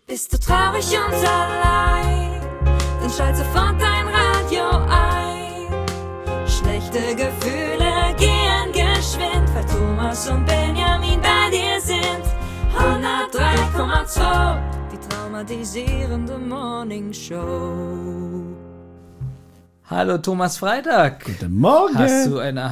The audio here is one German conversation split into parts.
Bist du traurig und allein, dann schalt sofort dein Radio ein. Schlechte Gefühle gehen geschwind, weil Thomas und Benjamin bei dir sind. 103,2, die traumatisierende Morningshow. Hallo Thomas Freitag. Guten Morgen. Hast du eine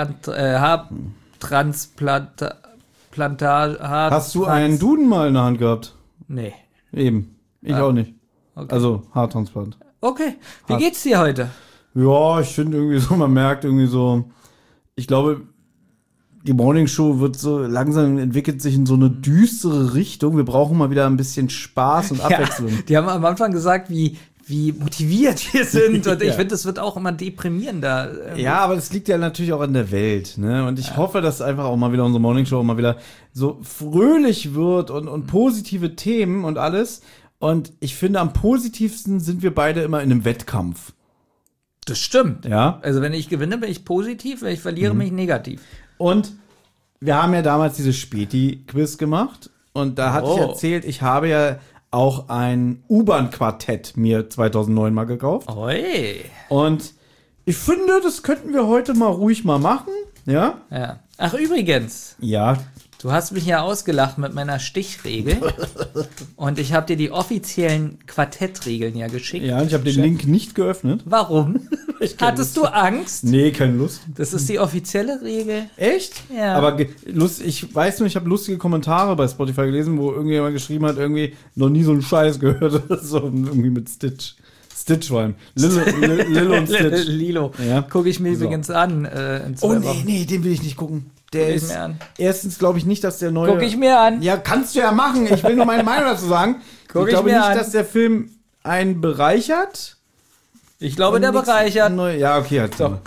Haartransplantage? Hast du einen Duden mal in der Hand gehabt? Nee. Eben. Ich auch nicht. Okay. Also Haartransplant. Okay. Wie geht's dir heute? Ja, ich finde irgendwie so, man merkt irgendwie so, ich glaube, die Morningshow wird so langsam, entwickelt sich in so eine düstere Richtung. Wir brauchen mal wieder ein bisschen Spaß und Abwechslung. Ja, die haben am Anfang gesagt, wie motiviert wir sind. Und ich Ja. finde, das wird auch immer deprimierender. Ja, aber das liegt ja natürlich auch an der Welt, ne? Und ich hoffe, dass einfach auch mal wieder unsere Morningshow auch mal wieder so fröhlich wird und positive Themen und alles. Und ich finde, am positivsten sind wir beide immer in einem Wettkampf. Das stimmt. Ja. Also wenn ich gewinne, bin ich positiv, wenn ich verliere, bin ich negativ. Und wir haben ja damals dieses Späti-Quiz gemacht. Und da hatte ich erzählt, ich habe ja auch ein U-Bahn-Quartett mir 2009 mal gekauft. Oi. Und ich finde, das könnten wir heute mal ruhig mal machen. Ja? Ja. Ach, übrigens, Ja. du hast mich ja ausgelacht mit meiner Stichregel. Und ich habe dir die offiziellen Quartettregeln ja geschickt. Ja, und ich habe den Link nicht geöffnet. Warum? Hattest du Angst? Nee, keine Lust. Das ist die offizielle Regel. Echt? Ja. Aber ich weiß nur, ich habe lustige Kommentare bei Spotify gelesen, wo irgendjemand geschrieben hat, irgendwie noch nie so einen Scheiß gehört. So irgendwie mit Stitch. Stitch war Lilo und Stitch. Lilo. Ja. Gucke ich mir So. übrigens an in 2 Oh nee, Wochen. nee, den will ich nicht gucken. Der Guck ich ist mir an. erstens, glaube ich, nicht, dass der neue... Guck ich mir an. Ja, kannst du ja machen. Ich will nur meine Meinung dazu sagen. Guck ich ich glaube mir nicht, an. dass der Film einen bereichert. Ich glaube, der Und nichts bereichert. Ja, okay, halt so.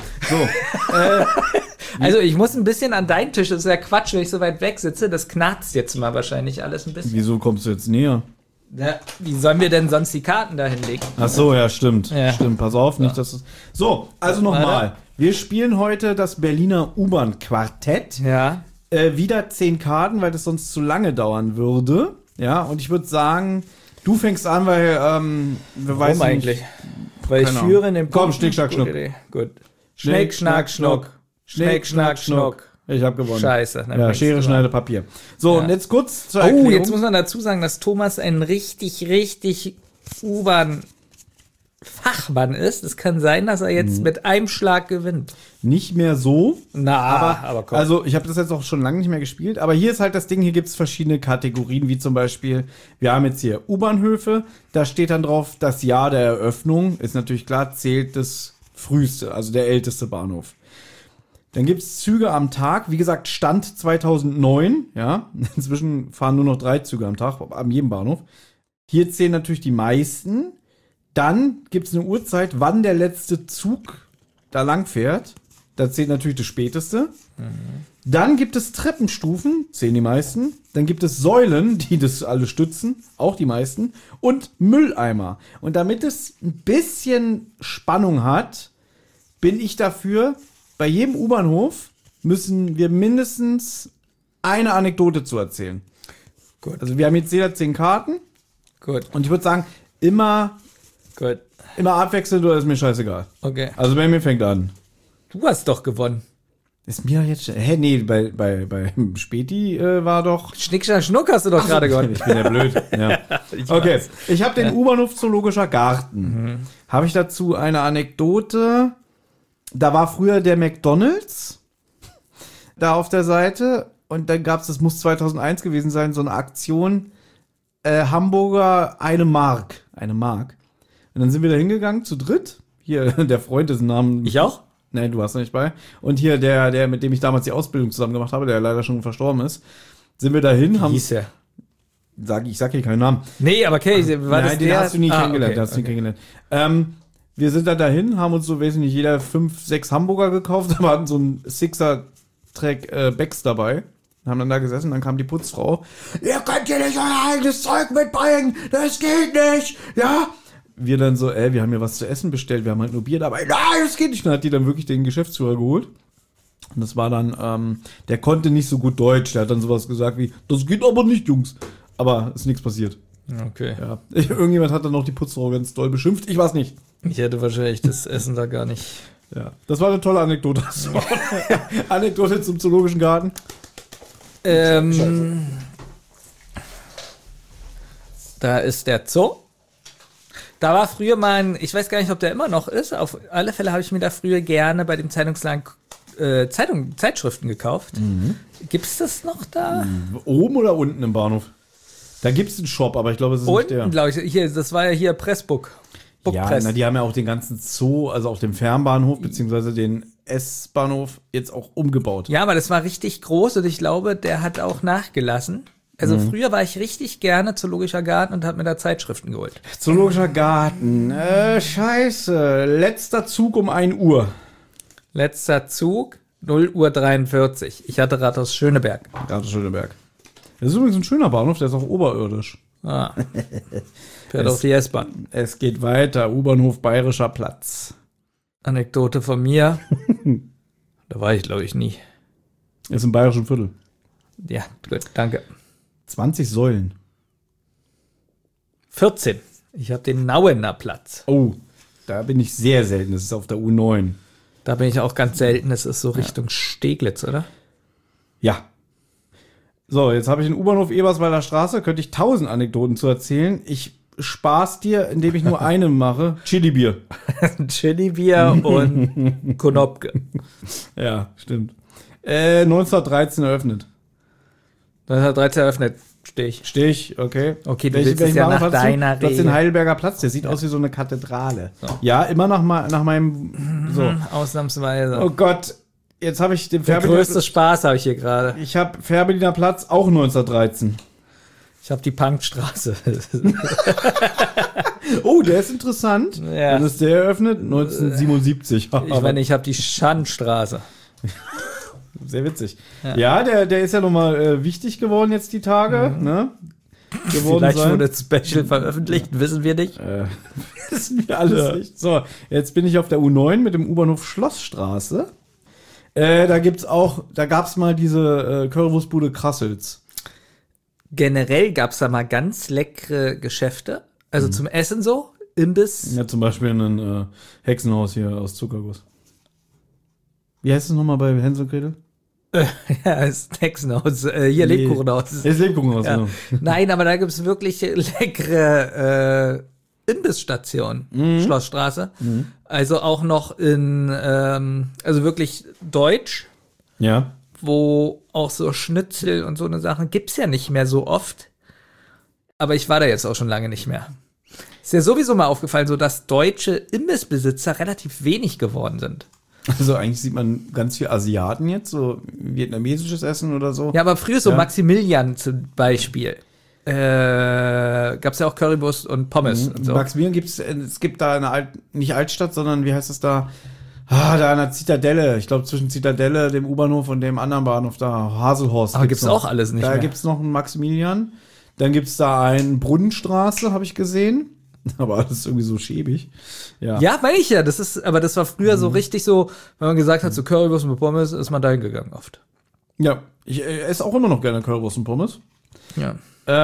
Also ich muss ein bisschen an deinen Tisch, das ist ja Quatsch, wenn ich so weit weg sitze. Das knarzt jetzt mal wahrscheinlich alles ein bisschen. Wieso kommst du jetzt näher? Ja, wie sollen wir denn sonst die Karten da hinlegen? Ach so, ja, stimmt. Ja. Stimmt, pass auf, nicht, dass es... So, also nochmal. Wir spielen heute das Berliner U-Bahn-Quartett. Ja. Wieder 10 Karten, weil das sonst zu lange dauern würde. Ja, und ich würde sagen, du fängst an, weil wir Warum eigentlich? Weil ich Keine führe Ahnung. in dem Komm, Punkten. Schnick, Schnack, Gute Schnuck. Idee. Gut. Schnick, Schnick, Schnack, Schnuck. Schnick, Schnack, Schnuck. Ich habe gewonnen. Scheiße. dann Ja, fängst Schere, du Schneide, an. Papier. So, Ja. und jetzt kurz zur Erklärung. Oh, jetzt muss man dazu sagen, dass Thomas ein richtig U-Bahn-Fachmann ist. Es kann sein, dass er jetzt mit einem Schlag gewinnt. Nicht mehr so. Na, aber komm. Also, ich habe das jetzt auch schon lange nicht mehr gespielt. Aber hier ist halt das Ding, hier gibt's verschiedene Kategorien, wie zum Beispiel, wir haben jetzt hier U-Bahnhöfe. Da steht dann drauf, das Jahr der Eröffnung. Ist natürlich klar, zählt das früheste, also der älteste Bahnhof. Dann gibt's Züge am Tag. Wie gesagt, Stand 2009. Ja, inzwischen fahren nur noch 3 Züge am Tag, an jedem Bahnhof. Hier zählen natürlich die meisten. Dann gibt's eine Uhrzeit, wann der letzte Zug da lang fährt. Da zählt natürlich das späteste. Dann gibt es Treppenstufen, zählen die meisten. Dann gibt es Säulen, die das alle stützen, auch die meisten. Und Mülleimer. Und damit es ein bisschen Spannung hat, bin ich dafür, bei jedem U-Bahnhof müssen wir mindestens eine Anekdote zu erzählen. Gut. Also wir haben jetzt jeder 10 Karten. Gut, Und ich würde sagen, immer abwechselnd oder ist mir scheißegal. Okay. Also bei mir fängt an. Du hast doch gewonnen. Ist mir jetzt... Nee, bei Späti war doch... Schnick, Schnack, Schnuck hast du doch gerade gewonnen. Ich bin ja blöd. Ja. Okay, ich habe den U-Bahnhof Zoologischer Garten. Habe ich dazu eine Anekdote. Da war früher der McDonald's da auf der Seite und dann gab's, das muss 2001 gewesen sein, so eine Aktion, Hamburger eine Mark. Und dann sind wir da hingegangen zu dritt. Hier, der Freund, dessen Namen... Ich auch? Nein, du warst noch nicht bei. Und hier, der, mit dem ich damals die Ausbildung zusammen gemacht habe, der leider schon verstorben ist, sind wir dahin, haben... Hieß er. Ich sag hier keinen Namen. Nee, aber okay, war das Nein, den der? hast du nie kennengelernt. Okay, Den hast du nie okay. kennengelernt. Wir sind dann dahin, haben uns so, weiß ich nicht, jeder 5, 6 Hamburger gekauft, aber hatten so einen Sixer-Track Becks dabei. Haben dann da gesessen, dann kam die Putzfrau. Ihr könnt hier nicht euer eigenes Zeug mitbringen, das geht nicht, ja. Wir dann so, wir haben ja was zu essen bestellt, wir haben halt nur Bier dabei. Nein, das geht nicht. Dann hat die dann wirklich den Geschäftsführer geholt. Und das war dann, der konnte nicht so gut Deutsch. Der hat dann sowas gesagt wie, das geht aber nicht, Jungs. Aber ist nichts passiert. Okay. Ja. Irgendjemand hat dann noch die Putzfrau ganz doll beschimpft. Ich weiß nicht. Ich hätte wahrscheinlich das Essen da gar nicht. Ja. Das war eine tolle Anekdote. Anekdote zum Zoologischen Garten. Da ist der Zoo. Da war früher mal ich weiß gar nicht, ob der immer noch ist. Auf alle Fälle habe ich mir da früher gerne bei dem Zeitungsladen Zeitschriften gekauft. Gibt's das noch da? Oben oder unten im Bahnhof? Da gibt es einen Shop, aber ich glaube, es ist nicht der. Unten, glaube ich. Hier, das war ja hier Pressbook. Ja, Bookpress. die haben ja auch den ganzen Zoo, also auch den Fernbahnhof, beziehungsweise den S-Bahnhof jetzt auch umgebaut. Ja, aber das war richtig groß und ich glaube, der hat auch nachgelassen. Also früher war ich richtig gerne Zoologischer Garten und habe mir da Zeitschriften geholt. Zoologischer Garten. Scheiße. Letzter Zug um 1 Uhr. Letzter Zug, 0:43 Uhr. Ich hatte Rathaus Schöneberg. Gerade Schöneberg. Das ist übrigens ein schöner Bahnhof, der ist auch oberirdisch. Ah. Fährt auf die S-Bahn. Es geht weiter. U-Bahnhof Bayerischer Platz. Anekdote von mir. Da war ich, glaube ich, nie. Ist im Bayerischen Viertel. Ja, gut, danke. 20 Säulen. 14. Ich habe den Nauener Platz. Oh, da bin ich sehr selten. Das ist auf der U9. Da bin ich auch ganz selten. Es ist so Richtung Steglitz, oder? Ja. So, jetzt habe ich den U-Bahnhof Eberswalder Straße. Könnte ich 1000 Anekdoten zu erzählen. Ich spaß dir, indem ich nur eine mache. Chili-Bier. Chili-Bier und Konopke. Ja, stimmt. 1913 eröffnet. 1913 eröffnet. Stehe ich. Stich, okay. Okay, du willst es ja nach deiner Platz, Regel. den Heidelberger Platz, der sieht aus wie so eine Kathedrale. So. Ja, immer nach meinem. So. Ausnahmsweise. Oh Gott, jetzt habe ich den Der größte Spaß habe ich hier gerade. Ich habe Fährberliner Platz auch 1913. Ich habe die Punkstraße. Oh, der ist interessant. Ja. Dann ist der eröffnet 1977. Ich meine, ich habe die Schandstraße. Sehr witzig. Ja, der ist ja nochmal wichtig geworden jetzt die Tage. Ne? Vielleicht wurde das Special veröffentlicht, wissen wir nicht. Wissen wir alles nicht. So, jetzt bin ich auf der U9 mit dem U-Bahnhof Schlossstraße. Da gab's mal diese Currywurstbude Krassels. Generell gab's da mal ganz leckere Geschäfte. Also zum Essen so, Imbiss. Ja, zum Beispiel ein Hexenhaus hier aus Zuckerguss. Wie heißt es nochmal bei Hänsel und Gretel? Ja, ist Hexenhaus. Hier Lebkuchenhaus. Ist Lebkuchenhaus, Ja. genau. Nein, aber da gibt's wirklich leckere Imbissstationen. Schlossstraße. Also auch noch in, also wirklich deutsch, Ja. wo auch so Schnitzel und so eine Sachen gibt's ja nicht mehr so oft. Aber ich war da jetzt auch schon lange nicht mehr. Ist ja sowieso mal aufgefallen, so dass deutsche Imbissbesitzer relativ wenig geworden sind. Also eigentlich sieht man ganz viel Asiaten jetzt, so vietnamesisches Essen oder so. Ja, aber früher so Ja. Maximilian zum Beispiel. Gab's ja auch Currywurst und Pommes und so. Maximilian es gibt da nicht Altstadt, sondern wie heißt es da? Da an der Zitadelle. Ich glaube zwischen Zitadelle, dem U-Bahnhof und dem anderen Bahnhof da, Haselhorst. Aber gibt's auch alles nicht Da mehr. gibt's noch einen Maximilian. Dann gibt's da einen Brunnenstraße, habe ich gesehen. Aber alles irgendwie so schäbig. Ja. Ja, meine ich ja. Aber das war früher so richtig so, wenn man gesagt hat, so Currywurst mit Pommes, ist man da hingegangen oft. Ja. Ich esse auch immer noch gerne Currywurst und Pommes. Ja.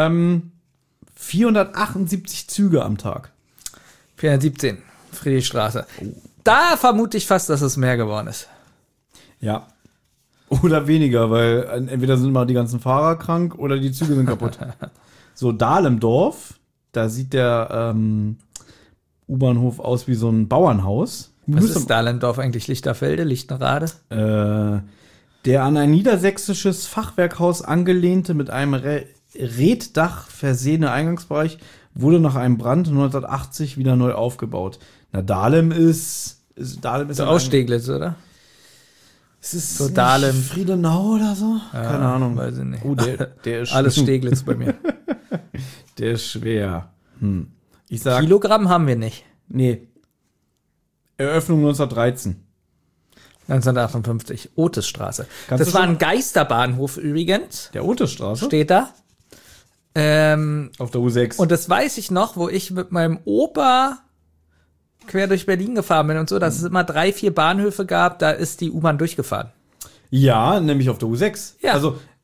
478 Züge am Tag. 417, Friedrichstraße. Da vermute ich fast, dass es mehr geworden ist. Ja. Oder weniger, weil entweder sind mal die ganzen Fahrer krank oder die Züge sind kaputt. So, Dahlemdorf, da sieht der U-Bahnhof aus wie so ein Bauernhaus. Was ist Dahlendorf eigentlich? Lichterfelde, Lichtenrade? Der an ein niedersächsisches Fachwerkhaus angelehnte, mit einem Reetdach versehene Eingangsbereich wurde nach einem Brand 1980 wieder neu aufgebaut. Na, Dahlem ist So aus Steglitz, oder? Ist es so nicht Dahlem. Friedenau oder so? Keine Ahnung. Weiß ich nicht. Oh, der ist Alles Steglitz bei mir. Der ist schwer. Ich sag, Kilogramm haben wir nicht. nee. Eröffnung 1913. 1958, Otisstraße. Kannst Das du war schon- ein Geisterbahnhof übrigens. Der Otisstraße? Steht da. Auf der U6. Und das weiß ich noch, wo ich mit meinem Opa quer durch Berlin gefahren bin und so, dass es immer 3, 4 Bahnhöfe gab, da ist die U-Bahn durchgefahren. ja, nämlich auf der U6. Ja. Also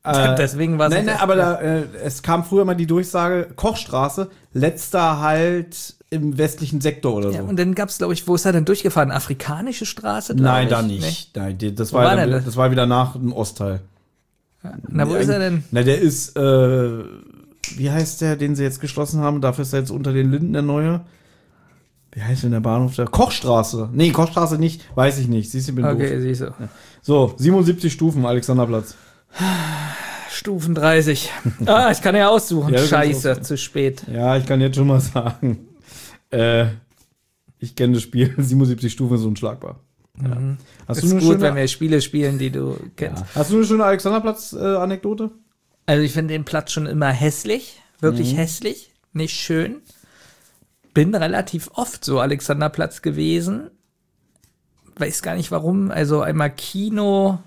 Deswegen war es. Nein, aber es kam früher mal die Durchsage, Kochstraße, letzter Halt im westlichen Sektor oder so. Ja, und dann gab es, glaube ich, wo ist er denn durchgefahren? Afrikanische Straße? Nein, ich? da nicht. Nee. Nein, das Wo war, war denn das war wieder nach dem Ostteil. Na, wo ist er denn? Na, der ist, wie heißt der, den sie jetzt geschlossen haben? Dafür ist er jetzt unter den Linden der neue. Wie heißt denn der Bahnhof da? Kochstraße. Nee, Kochstraße nicht, weiß ich nicht. Siehst du, ich bin Okay, doof. siehst du. So, 77 Stufen, Alexanderplatz. Stufen 30. Ich kann ja aussuchen. Ja, du kannst Scheiße, aussuchen. zu spät. Ja, ich kann jetzt schon mal sagen. Ich kenne das Spiel. 77 Stufen ist unschlagbar. Ja. Hast Ist gut, wenn wir Spiele spielen, die du kennst. Hast du eine schöne Alexanderplatz-Anekdote? Also ich finde den Platz schon immer hässlich. Wirklich hässlich. Nicht schön. Bin relativ oft so Alexanderplatz gewesen. Weiß gar nicht warum. Also einmal Kino.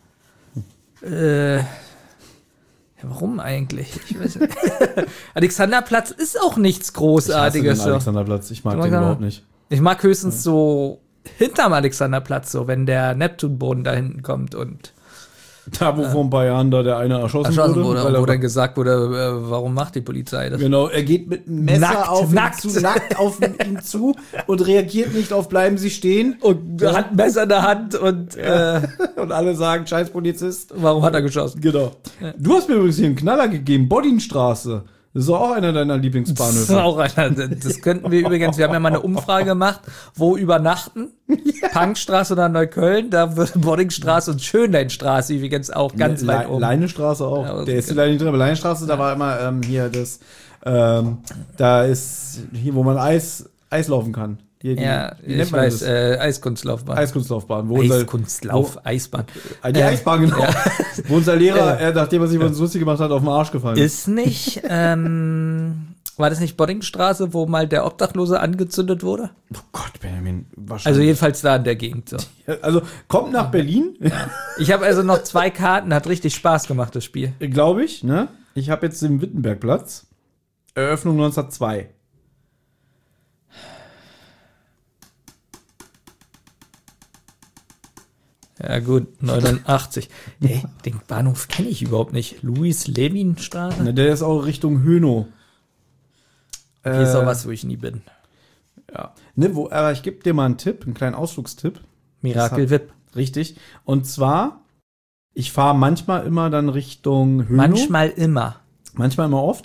Warum eigentlich? Ich weiß nicht. Alexanderplatz ist auch nichts Großartiges. Den So. Alexanderplatz, ich mag Du den magst überhaupt aber- nicht. Ich mag höchstens so hinterm Alexanderplatz, so wenn der Neptunboden da hinten kommt und Da, wo vor ein paar Jahren da der eine erschossen wurde. weil wo er- dann gesagt wurde, warum macht die Polizei das? Genau, er geht mit einem Messer Nackt. nackt auf ihn zu und reagiert nicht auf bleiben Sie stehen. Und hat ein Messer in der Hand und Und alle sagen, scheiß Polizist. warum hat er geschossen? Genau. Du hast mir übrigens hier einen Knaller gegeben, Bodinstraße. Das ist auch einer deiner Das ist Lieblingsbahnhöfe. auch einer. Das könnten wir übrigens, wir haben ja mal eine Umfrage gemacht, wo übernachten? Punkstraße oder Neukölln, da würde Boddingstraße und Schönleinstraße übrigens auch ganz weit oben. Leinestraße auch. Ja, Der ist leider nicht drin, aber Leinestraße, da war immer hier das, da ist hier, wo man Eis laufen kann. Hier, Ja, wie nennt ich man weiß, das? Eiskunstlaufbahn. Eiskunstlaufbahn. Wo unser, Eisbahn. die Eisbahn, genau. Wo unser Lehrer, nachdem er sich über uns lustig gemacht hat, auf den Arsch gefallen ist. Ist nicht, war das nicht Boddingstraße, wo mal der Obdachlose angezündet wurde? Oh Gott, Benjamin, Also wahrscheinlich. jedenfalls da in der Gegend. So. Also kommt nach Berlin, Ich habe also noch 2 Karten, hat richtig Spaß gemacht, das Spiel. glaube ich, ne? Ich habe jetzt den Wittenbergplatz. Eröffnung 1902. Ja gut, 89. Hey, den Bahnhof kenne ich überhaupt nicht. Louis-Levin-Straße? Ne, der ist auch Richtung Hönow. Hier ist auch was, wo ich nie bin. Ja. Ne, aber ich gebe dir mal einen Tipp, einen kleinen Ausflugstipp. Miracle Whip. Richtig. Und zwar, ich fahre manchmal immer dann Richtung Hönow. Manchmal immer oft.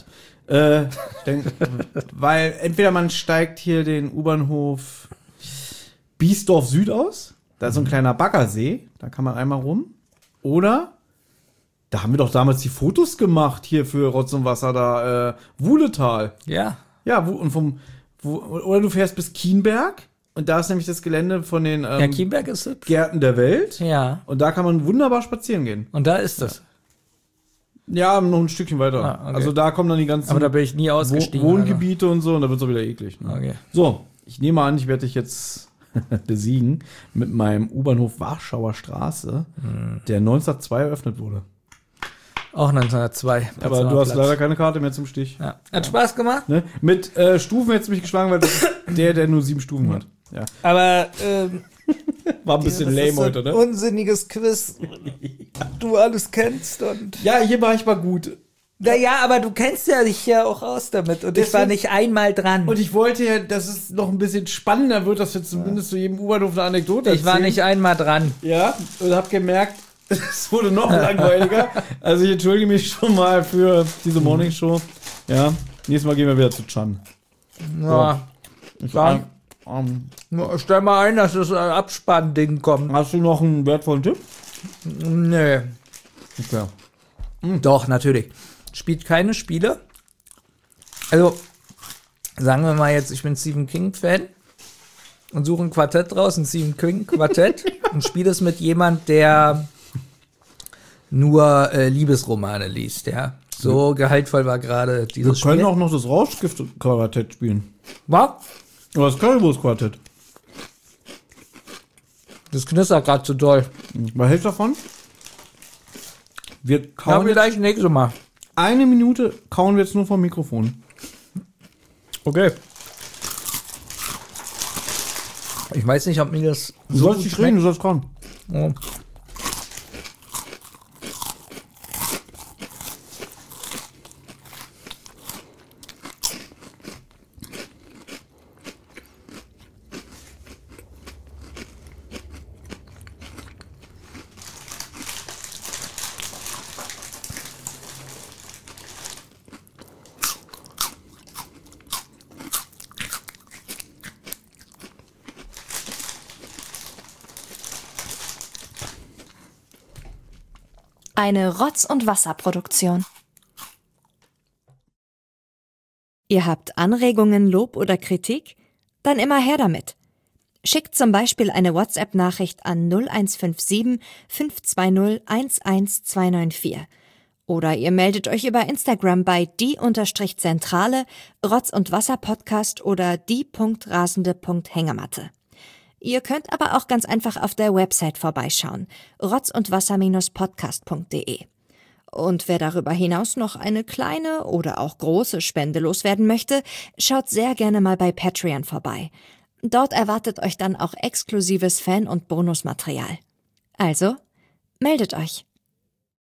Weil entweder man steigt hier den U-Bahnhof Biesdorf Süd aus. Da ist so ein kleiner Baggersee. Da kann man einmal rum. Oder, da haben wir doch damals die Fotos gemacht hier für Rotz und Wasser da, Wuhletal. Ja. Ja, oder du fährst bis Kienberg. Und da ist nämlich das Gelände von den Ja, Kienberg ist hübsch. Gärten der Welt. Ja. Und da kann man wunderbar spazieren gehen. Und da ist das. Ja, noch ein Stückchen weiter. Ah, okay. Also da kommen dann die ganzen Aber da bin ich nie ausgestiegen. Wohngebiete und so. Und da wird es auch wieder eklig. Ne? Okay. So, ich nehme an, ich werde dich jetzt besiegen mit meinem U-Bahnhof Warschauer Straße, der 1902 eröffnet wurde. Auch 1902. Aber du hast leider keine Karte mehr zum Stich. Ja. Hat Spaß gemacht. Ne? Mit Stufen hättest du mich geschlagen, weil das ist der nur 7 Stufen hat. Ja. Aber War ein bisschen lame heute, ne? Unsinniges Quiz. Du alles kennst und. Ja, hier war ich mal gut. Naja, aber du kennst ja dich ja auch aus damit. Und ich war Deswegen- nicht einmal dran. Und ich wollte ja, dass es noch ein bisschen spannender wird, dass wir zumindest zu jedem U-Bahnhof eine Anekdote Ich war erzählen. nicht einmal dran. Ja, und hab gemerkt, es wurde noch langweiliger. Also ich entschuldige mich schon mal für diese Morningshow. Ja, nächstes Mal gehen wir wieder zu Chan. Ja. Dann, Stell mal ein, dass das Abspann-Ding kommt. hast du noch einen wertvollen Tipp? Nö. Okay. Doch, natürlich. Spielt keine Spiele. Also, sagen wir mal jetzt, ich bin Stephen King-Fan und suche ein Quartett draus, ein Stephen King-Quartett und spiele es mit jemand, der nur Liebesromane liest, ja. So gehaltvoll war gerade Wir dieses können Spiel. auch noch das Rauschgift-Quartett spielen. Was? Oder das Currywurst-Quartett. Das knistert gerade zu doll. Was hältst du davon? Wir Ja, kauen jetzt vielleicht nächstes Mal. eine Minute, kauen wir jetzt nur vom Mikrofon. Okay. Ich weiß nicht, ob mir das Du sollst nicht reden, du sollst kauen. Oh. Eine Rotz- und Wasserproduktion. Ihr habt Anregungen, Lob oder Kritik? Dann immer her damit. Schickt zum Beispiel eine WhatsApp-Nachricht an 0157 520 11294. Oder ihr meldet euch über Instagram bei die_Zentrale, Rotz- und Wasser-Podcast oder die.rasende.hängematte. Ihr könnt aber auch ganz einfach auf der Website vorbeischauen, rotzundwasser-podcast.de. Und wer darüber hinaus noch eine kleine oder auch große Spende loswerden möchte, schaut sehr gerne mal bei Patreon vorbei. Dort erwartet euch dann auch exklusives Fan- und Bonusmaterial. Also, meldet euch.